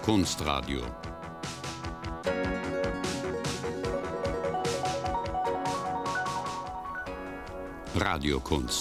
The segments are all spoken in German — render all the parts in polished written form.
Kunstradio. Radiokunst.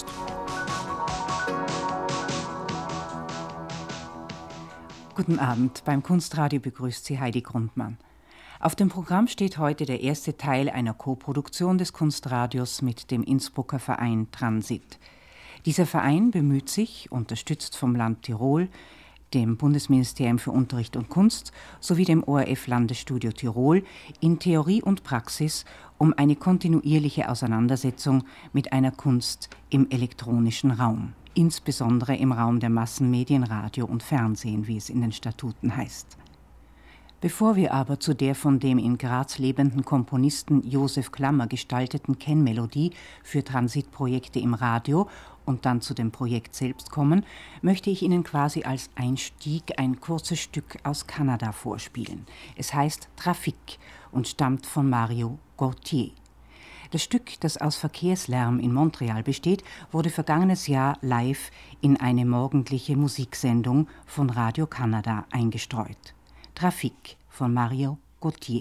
Guten Abend, beim Kunstradio begrüßt Sie Heidi Grundmann. Auf dem Programm steht heute der erste Teil einer Koproduktion des Kunstradios mit dem Innsbrucker Verein Transit. Dieser Verein bemüht sich, unterstützt vom Land Tirol, dem Bundesministerium für Unterricht und Kunst sowie dem ORF-Landesstudio Tirol in Theorie und Praxis um eine kontinuierliche Auseinandersetzung mit einer Kunst im elektronischen Raum, insbesondere im Raum der Massenmedien, Radio und Fernsehen, wie es in den Statuten heißt. Bevor wir aber zu der von dem in Graz lebenden Komponisten Josef Klammer gestalteten Kennmelodie für Transitprojekte im Radio und dann zu dem Projekt selbst kommen, möchte ich Ihnen quasi als Einstieg ein kurzes Stück aus Kanada vorspielen. Es heißt Trafic und stammt von Mario Gauthier. Das Stück, das aus Verkehrslärm in Montreal besteht, wurde vergangenes Jahr live in eine morgendliche Musiksendung von Radio Kanada eingestreut. Trafic von Mario Gauthier.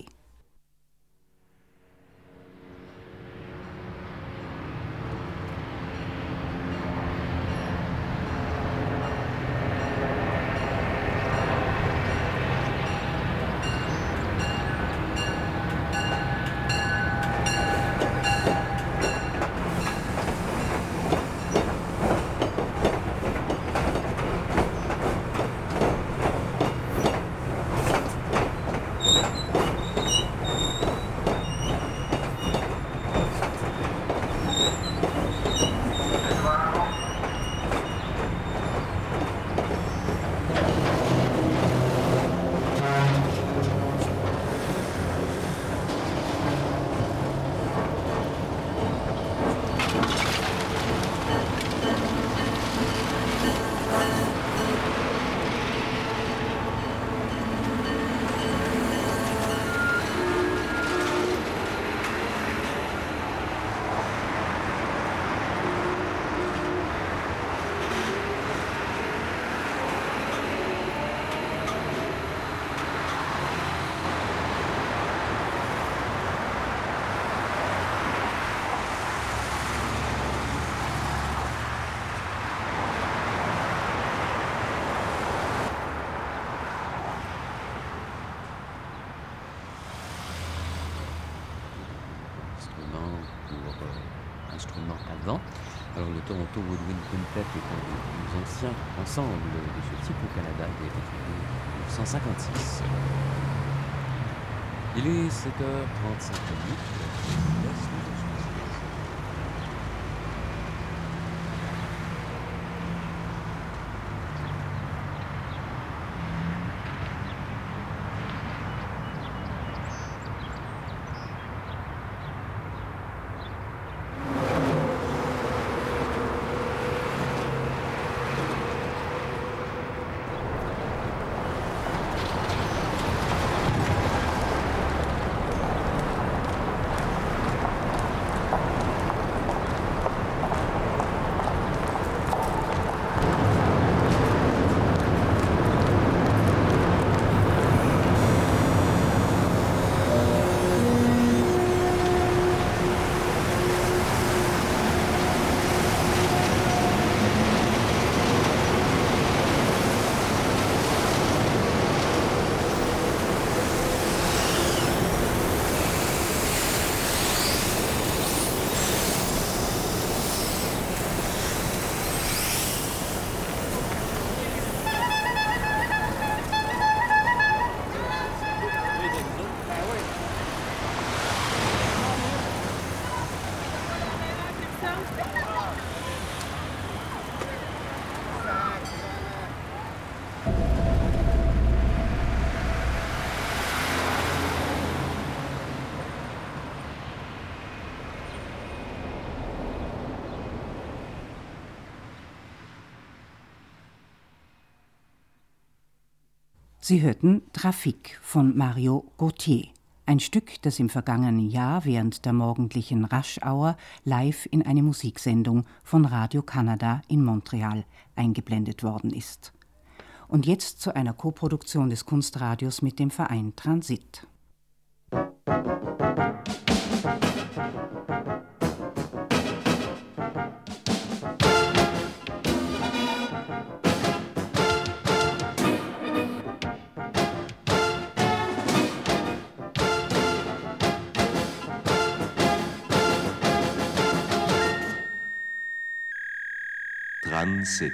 Alors le Toronto Woodwind Quintet est un des plus anciens ensembles de ce type au Canada. Il a été fondé en 1956. Il est 7h35. Sie hörten Trafic von Mario Gauthier, ein Stück, das im vergangenen Jahr während der morgendlichen Rush Hour live in eine Musiksendung von Radio Kanada in Montreal eingeblendet worden ist. und jetzt zu einer Koproduktion des Kunstradios mit dem Verein Transit. Transit.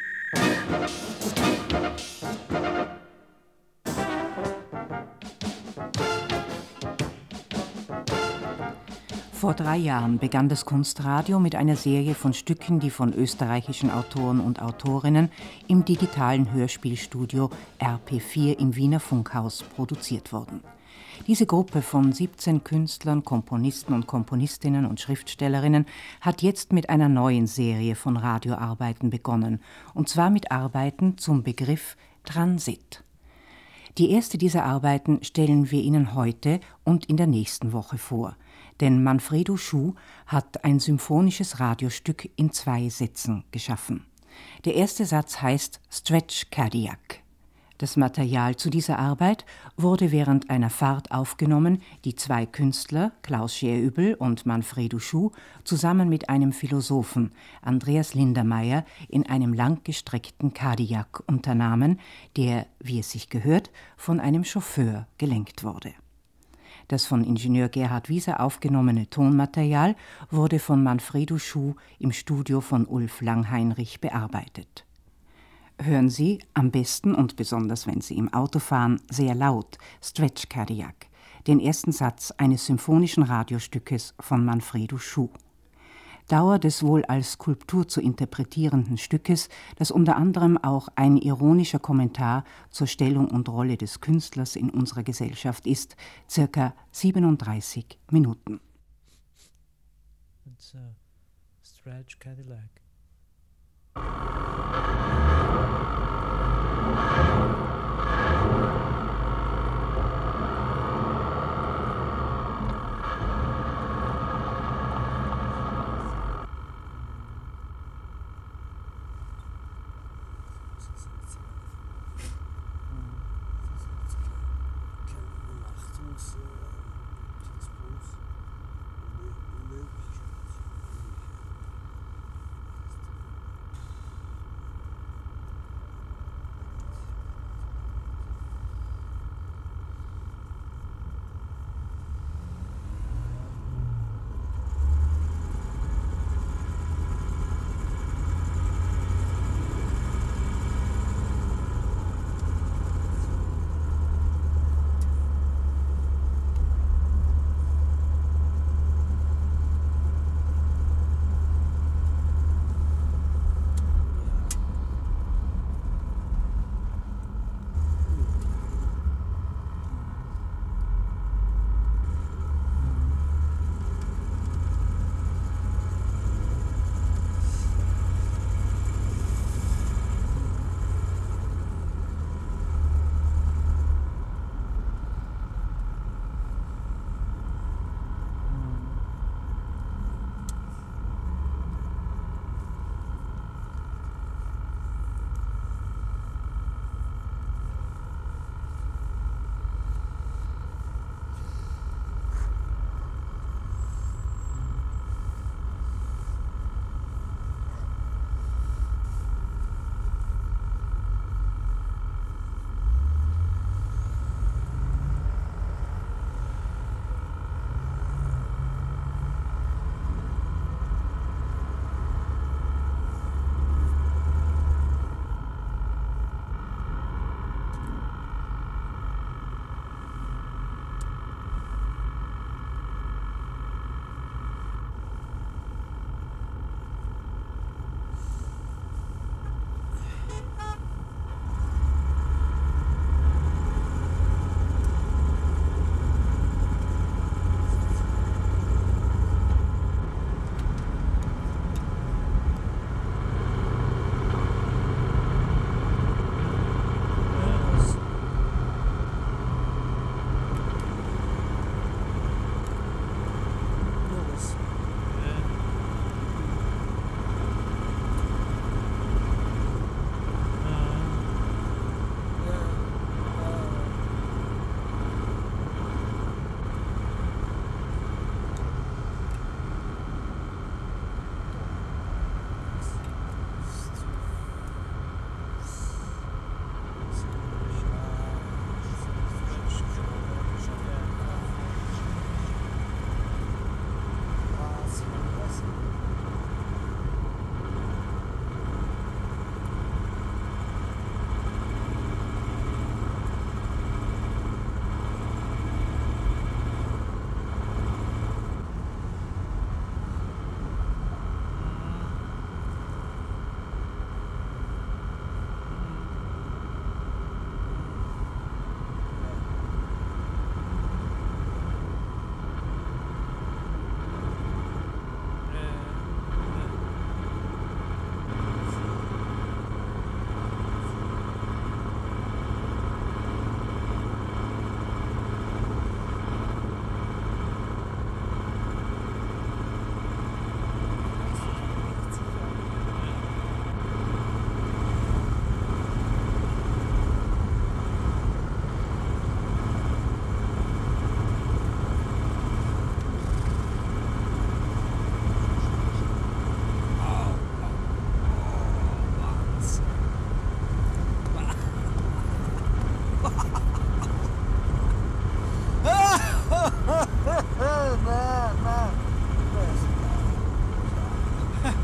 Vor 3 Jahren begann das Kunstradio mit einer Serie von Stücken, die von österreichischen Autoren und Autorinnen im digitalen Hörspielstudio RP4 im Wiener Funkhaus produziert wurden. Diese Gruppe von 17 Künstlern, Komponisten und Komponistinnen und Schriftstellerinnen hat jetzt mit einer neuen Serie von Radioarbeiten begonnen, und zwar mit Arbeiten zum Begriff Transit. Die erste dieser Arbeiten stellen wir Ihnen heute und in der nächsten Woche vor, denn Manfredo Schuh hat ein symphonisches Radiostück in 2 Sätzen geschaffen. Der erste Satz heißt Stretch Cardiac. Das Material zu dieser Arbeit wurde während einer Fahrt aufgenommen, die 2 Künstler, Klaus Scherübel und Manfredo Schuh, zusammen mit einem Philosophen, Andreas Lindermeier, in einem langgestreckten Kadiak unternahmen, der, wie es sich gehört, von einem Chauffeur gelenkt wurde. Das von Ingenieur Gerhard Wieser aufgenommene Tonmaterial wurde von Manfredo Schuh im Studio von Ulf Langheinrich bearbeitet. Hören Sie, am besten und besonders wenn Sie im Auto fahren, sehr laut Stretch Cardiac, den ersten Satz eines symphonischen Radiostückes von Manfredo Schuh. Dauer des wohl als Skulptur zu interpretierenden Stückes, das unter anderem auch ein ironischer Kommentar zur Stellung und Rolle des Künstlers in unserer Gesellschaft ist, circa 37 Minuten. It's a Stretch Cadillac.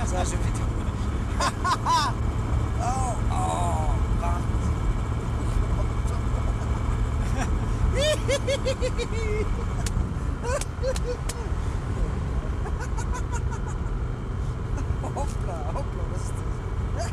Ça, je vais te... Oh, oh, Hopla, hopla, was ist das?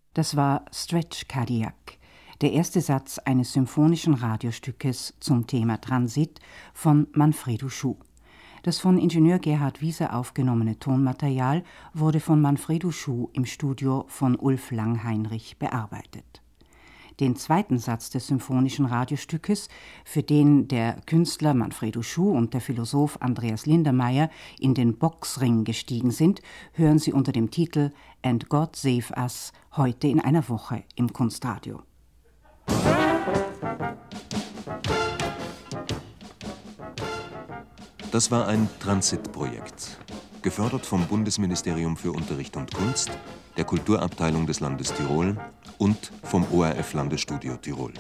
Das war Stretch Cardiac, der erste Satz eines symphonischen Radiostückes zum Thema Transit von Manfredo Schuh. Das von Ingenieur Gerhard Wieser aufgenommene Tonmaterial wurde von Manfredo Schuh im Studio von Ulf Langheinrich bearbeitet. Den zweiten Satz des symphonischen Radiostückes, für den der Künstler Manfredo Schuh und der Philosoph Andreas Lindermeier in den Boxring gestiegen sind, hören Sie unter dem Titel And God Save Us heute in einer Woche im Kunstradio. Das war ein Transit-Projekt, gefördert vom Bundesministerium für Unterricht und Kunst, der Kulturabteilung des Landes Tirol und vom ORF Landesstudio Tirol.